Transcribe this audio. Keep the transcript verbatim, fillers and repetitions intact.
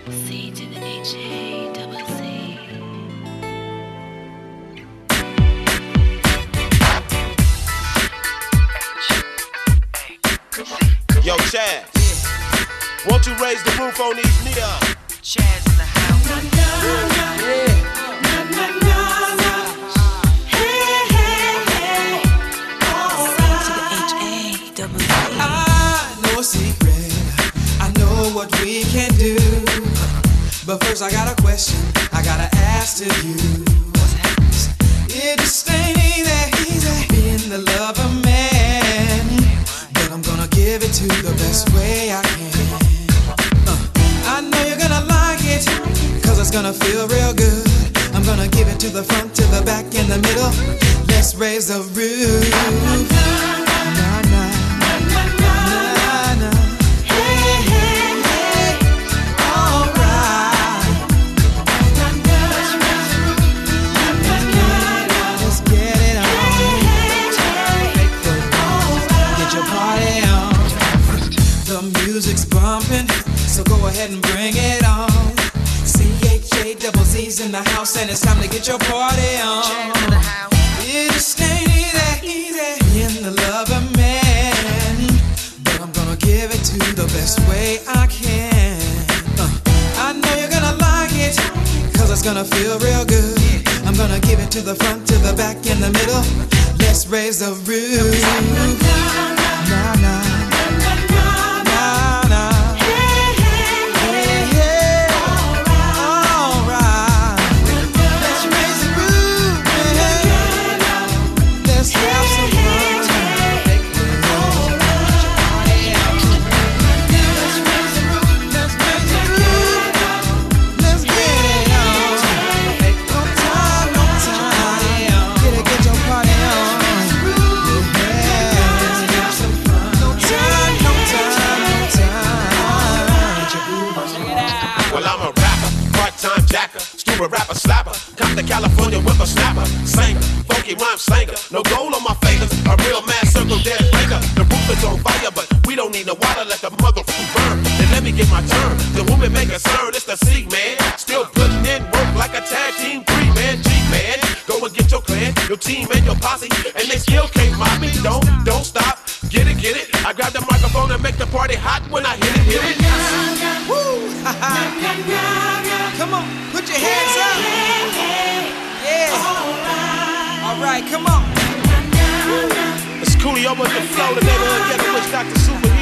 C to the H A double C. Yo, Chaz, won't you raise the roof on these niggas? Chaz in the house. Na, na, na, na, na, na, na. Hey, hey, hey. All C to the right. H A double C. I know a secret. I know what we can do. But first I got a question I gotta ask to you. It just ain't easy, easy being the lover man. But I'm gonna give it to you the best way I can. uh, I know you're gonna like it, cause it's gonna feel real good. I'm gonna give it to the front, to the back, in the middle. Let's raise the roof. Nah, nah. Music's bumping, so go ahead and bring it on. C H A double Z's in the house, and it's time to get your party on. It just ain't easy, easy being the lover man, but I'm gonna give it to you the best way I can. uh, I know you're gonna like it, cause it's gonna feel real good. I'm gonna give it to the front, to the back, in the middle. Let's raise the roof. Nah, nah. Rapper, slapper, come to California with a snapper, singer, funky rhyme slinger, no gold on my fingers, a real man circle dead breaker. The roof is on fire, but we don't need no water, let the motherfucker burn. Then let me get my turn. The woman make a turn, it's the C man, still putting in work like a tag team three man, G man. Go and get your clan, your team and your posse, and they still can't mob me. Don't, don't stop, get it, get it. I grab the microphone and make the party hot when I hit it, hit it. Woo! Come on, put your hands up. Yeah. All right, come on. It's Coolio with the flow, the neighborhood ghetto witch Doctor Superhero.